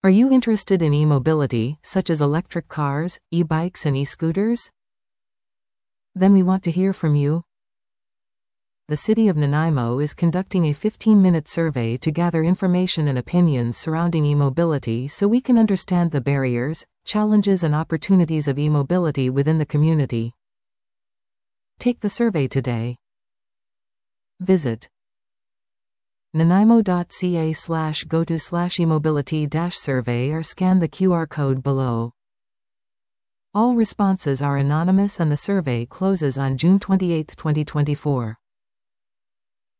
Are you interested in e-mobility, such as electric cars, e-bikes and e-scooters? Then we want to hear from you. The city of Nanaimo is conducting a 15-minute survey to gather information and opinions surrounding e-mobility so we can understand the barriers, challenges and opportunities of e-mobility within the community. Take the survey today. Visit nanaimo.ca/go-to/e-mobility-survey or scan the QR code below. All responses are anonymous and the survey closes on June 28, 2024.